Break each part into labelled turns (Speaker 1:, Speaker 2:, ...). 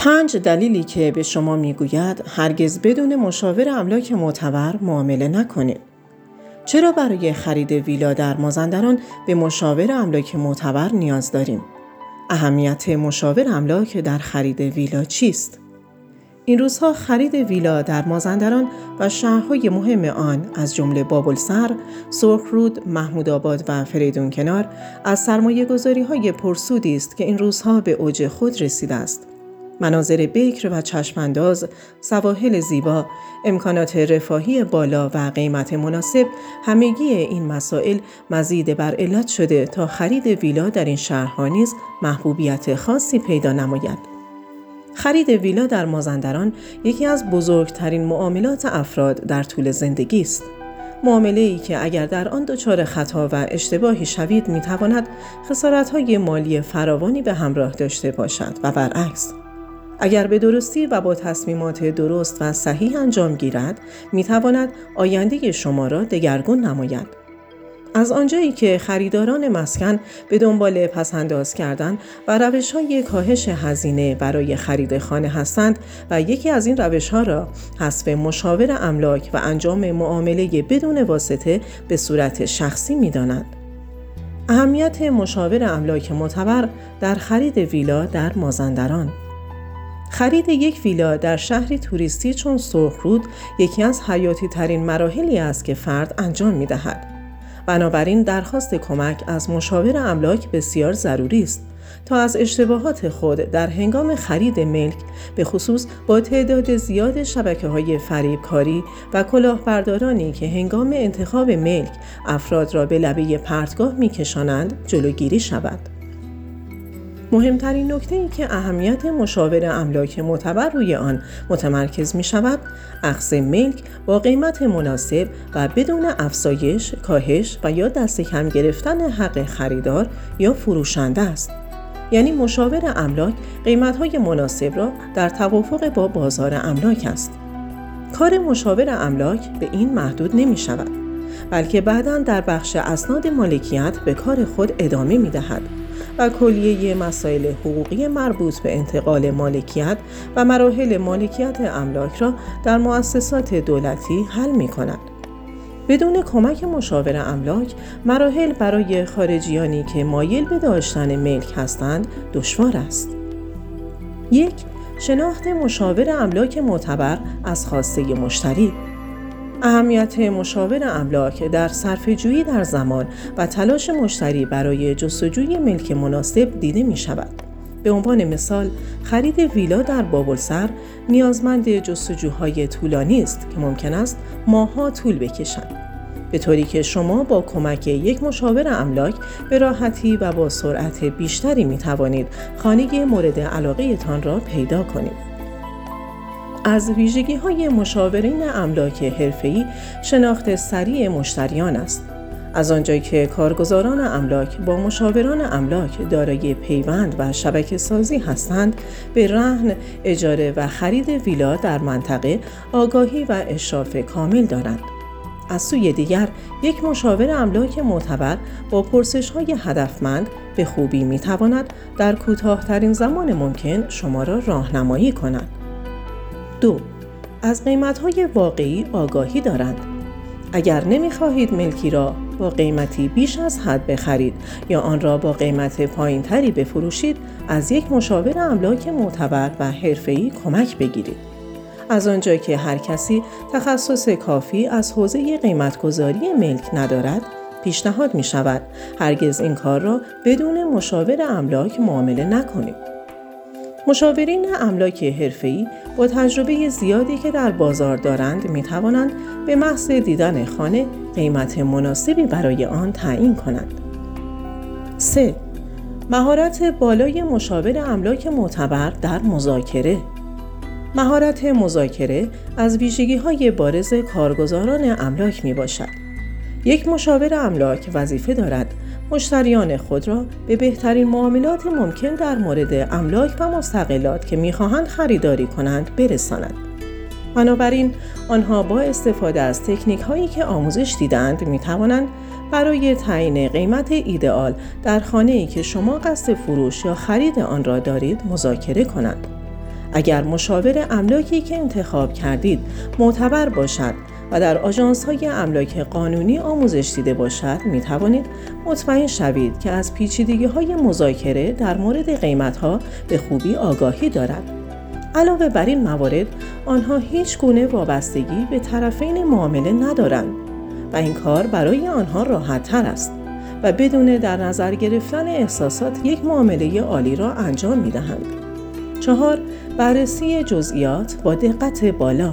Speaker 1: 5 دلیلی که به شما میگوید هرگز بدون مشاور املاک معتبر معامله نکنید. چرا برای خرید ویلا در مازندران به مشاور املاک معتبر نیاز داریم؟ اهمیت مشاور املاک در خرید ویلا چیست؟ این روزها خرید ویلا در مازندران و شهرهای مهم آن از جمله بابلسر، سرخرود، محمودآباد و فریدون کنار از سرمایه‌گذاری‌های پرسودی است که این روزها به اوج خود رسیده است. مناظر بکر و چشمانداز، سواحل زیبا، امکانات رفاهی بالا و قیمت مناسب، همگی این مسائل مزید بر علت شده تا خرید ویلا در این شهرها نیز محبوبیت خاصی پیدا نماید. خرید ویلا در مازندران یکی از بزرگترین معاملات افراد در طول زندگی است. معامله‌ای که اگر در آن دچار خطا و اشتباهی شوید می‌تواند خسارت‌های مالی فراوانی به همراه داشته باشد و برعکس. اگر به درستی و با تصمیمات درست و صحیح انجام گیرد، می‌تواند آینده شما را دگرگون نماید. از آنجایی که خریداران مسکن به دنبال پس‌انداز کردن و روش‌های کاهش هزینه برای خرید خانه هستند و یکی از این روش‌ها را حذف مشاور املاک و انجام معامله بدون واسطه به صورت شخصی می‌دانند. اهمیت مشاور املاک معتبر در خرید ویلا در مازندران. خرید یک ویلا در شهری توریستی چون سرخرود یکی از حیاتی ترین مراحلی است که فرد انجام می دهد. بنابراین درخواست کمک از مشاور املاک بسیار ضروری است تا از اشتباهات خود در هنگام خرید ملک، به خصوص با تعداد زیاد شبکه‌های فریبکاری و کلاهبردارانی که هنگام انتخاب ملک افراد را به لبه پرتگاه می‌کشانند، جلوگیری شود. مهمترین نکته‌ای که اهمیت مشاور املاک معتبر روی آن متمرکز می شود، اخذ ملک با قیمت مناسب و بدون افزایش، کاهش و یا دست کم گرفتن حق خریدار یا فروشنده است. یعنی مشاور املاک قیمت‌های مناسب را در توافق با بازار املاک است. کار مشاور املاک به این محدود نمی شود، بلکه بعداً در بخش اسناد مالکیت به کار خود ادامه می دهد و کلیه مسائل حقوقی مربوط به انتقال مالکیت و مراحل مالکیت املاک را در مؤسسات دولتی حل می کند. بدون کمک مشاور املاک، مراحل برای خارجیانی که مایل به داشتن ملک هستند دشوار است. 1. شناخت مشاور املاک معتبر از خواسته مشتری. اهمیت مشاور املاک در صرفه‌جویی در زمان و تلاش مشتری برای جستجوی ملک مناسب دیده می شود. به عنوان مثال، خرید ویلا در بابلسر نیازمند جستجوهای طولانی است که ممکن است ماه‌ها طول بکشند، به طوری که شما با کمک یک مشاور املاک به راحتی و با سرعت بیشتری می توانید خانه مورد علاقه تان را پیدا کنید. از ویژگی‌های مشاورین املاک حرفه‌ای شناخت سریع مشتریان است. از آنجایی که کارگزاران املاک با مشاوران املاک دارای پیوند و شبکه‌سازی هستند، به رهن، اجاره و خرید ویلا در منطقه آگاهی و اشراف کامل دارند. از سوی دیگر، یک مشاور املاک معتبر با پرسش‌های هدفمند به خوبی می‌تواند در کوتاه‌ترین زمان ممکن شما را راهنمایی کند. 2. از قیمت‌های واقعی آگاهی دارند. اگر نمی‌خواهید ملکی را با قیمتی بیش از حد بخرید یا آن را با قیمت پایین‌تری بفروشید، از یک مشاور املاک معتبر و حرفه‌ای کمک بگیرید. از آنجایی که هر کسی تخصص کافی از حوزه قیمت‌گذاری ملک ندارد، پیشنهاد می‌شود هرگز این کار را بدون مشاور املاک معامله نکنید. مشاورین املاک حرفه‌ای با تجربه زیادی که در بازار دارند می‌توانند به محض دیدن خانه قیمت مناسبی برای آن تعیین کنند. 3. مهارت بالای مشاور املاک معتبر در مذاکره. مهارت مذاکره از ویژگی‌های بارز کارگزاران املاک میباشد. یک مشاور املاک وظیفه دارد مشتریان خود را به بهترین معاملات ممکن در مورد املاک و مستغلات که می‌خواهند خریداری کنند برساند. بنابراین آنها با استفاده از تکنیک‌هایی که آموزش دیدند می‌توانند برای تعیین قیمت ایدئال در خانه‌ای که شما قصد فروش یا خرید آن را دارید مذاکره کنند. اگر مشاور املاکی که انتخاب کردید معتبر باشد و در آژانس‌های املاک قانونی آموزش دیده باشد، می توانید مطمئن شوید که از پیچیدگی‌های مذاکره در مورد قیمت‌ها به خوبی آگاهی دارد. علاوه بر این موارد، آنها هیچ گونه وابستگی به طرفین معامله ندارند و این کار برای آنها راحت‌تر است و بدون در نظر گرفتن احساسات یک معامله عالی را انجام می‌دهند. 4. بررسی جزئیات با دقت بالا.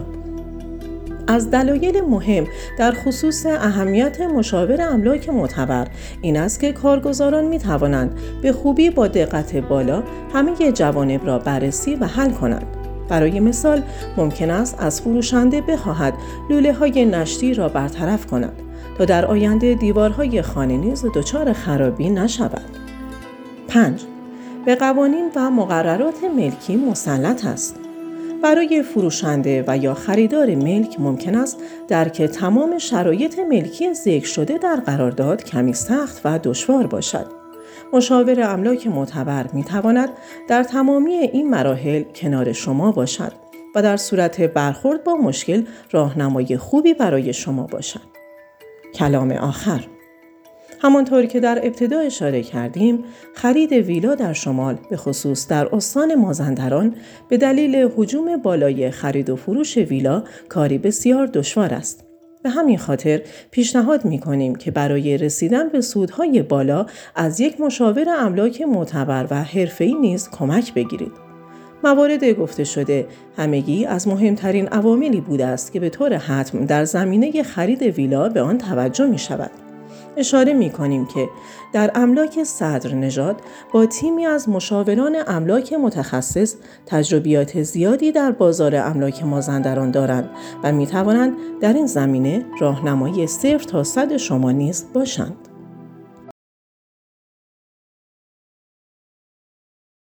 Speaker 1: از دلایل مهم در خصوص اهمیت مشاور املاک معتبر این است که کارگزاران می توانند به خوبی با دقت بالا همه جوانب را بررسی و حل کنند. برای مثال، ممکن است از فروشنده بخواهد لوله‌های نشتی را برطرف کند تا در آینده دیوارهای خانه نیز دچار خرابی نشود. 5. به قوانین و مقررات ملکی مسلط است. برای فروشنده و یا خریدار ملک ممکن است درک تمام شرایط ملکی ذکر شده در قرارداد کمی سخت و دشوار باشد. مشاور املاک معتبر می تواند در تمامی این مراحل کنار شما باشد و در صورت برخورد با مشکل راهنمای خوبی برای شما باشد. کلام آخر. همانطور که در ابتدا اشاره کردیم، خرید ویلا در شمال به خصوص در استان مازندران به دلیل هجوم بالای خرید و فروش ویلا کاری بسیار دشوار است. به همین خاطر پیشنهاد می‌کنیم که برای رسیدن به سودهای بالا از یک مشاور املاک معتبر و حرفه‌ای نیز کمک بگیرید. موارد گفته شده همگی از مهمترین عواملی بوده است که به طور حتم در زمینه خرید ویلا به آن توجه می‌شود. اشاره می‌کنیم که در املاک صدرنژاد با تیمی از مشاوران املاک متخصص تجربیات زیادی در بازار املاک مازندران دارند و می‌توانند در این زمینه راهنمای 0 تا 100 شما نیز باشند.